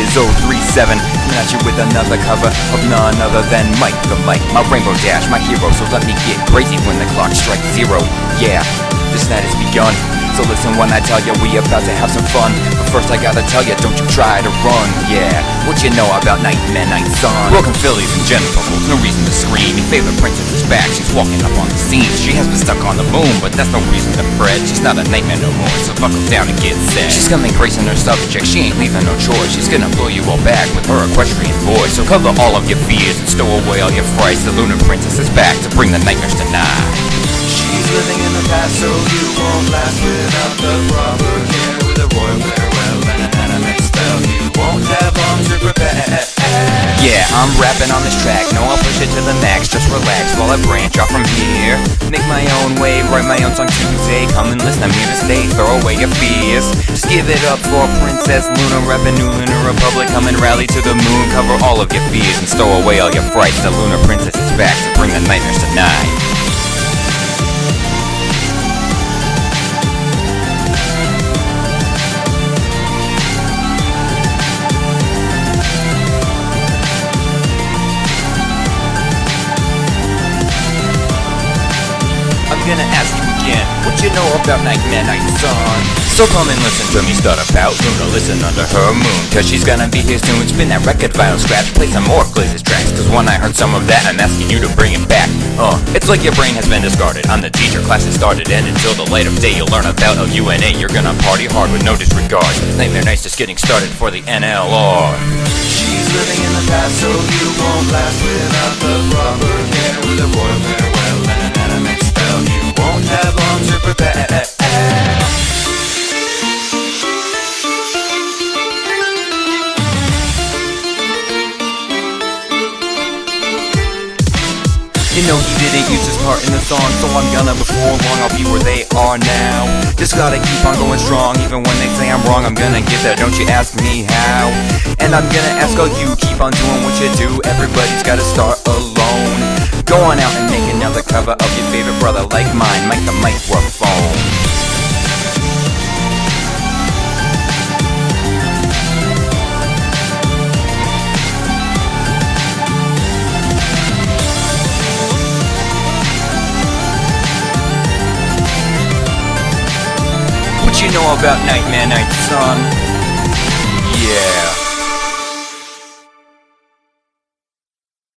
is 037, coming at you with another cover of none other than Mike the Mike, my Rainbow Dash, my hero. So let me get crazy when the clock strikes 0. Yeah, this night has begun. So listen when I tell you we about to have some fun. But first I gotta tell you, don't you try to run. Yeah, what you know about Nightmare Night Sun? Broken Phillies and genitals, no reason to scream. Your favorite princess is back, she's walking up on the scene. She has been stuck on the moon, but that's no reason to fret. She's not a nightmare no more, so buckle down and get set. She's coming gracing her subject, she ain't leaving no choice. She's gonna blow you all back with her equestrian voice. So cover all of your fears and stow away all your frights. The Lunar Princess is back to bring the nightmares to night. She's living in the past, so you won't last without the proper care. With a royal farewell and an anime spell, you won't have long to prepare. Yeah, I'm rapping on this track, no I'll push it to the max. Just relax while I branch off from here. Make my own way, write my own song Tuesday. Come and listen, I'm here to stay, throw away your fears. Just give it up for Princess Luna, reppin' New Lunar Republic. Come and rally to the moon, cover all of your fears and stow away all your frights. The Lunar Princess is back to bring the nightmares tonight. I'm gonna ask you again, what you know about Nightmare Night Sun? So come and listen to me start about Luna, listen under her moon, cause she's gonna be here soon. Spin that record vinyl scratch, play some more of Glazes tracks, cause when I heard some of that, I'm asking you to bring it back. It's like your brain has been discarded, I'm the teacher, class has started, and until the light of day you'll learn about LUNA. You're gonna party hard with no disregard. Nightmare Night's just getting started for the NLR. She's living in the past, so you won't last without the proper care. With a royal farewell and an anime spell, you won't have long to prepare. You know he didn't use his part in the song, so I'm gonna before long I'll be where they are now. Just gotta keep on going strong, even when they say I'm wrong. I'm gonna get there, don't you ask me how. And I'm gonna ask all you, keep on doing what you do. Everybody's gotta start alone. Go on out and make another cover of your favorite brother like mine, Mike the Microphone. What you know about Nightmare Night Sun? Yeah.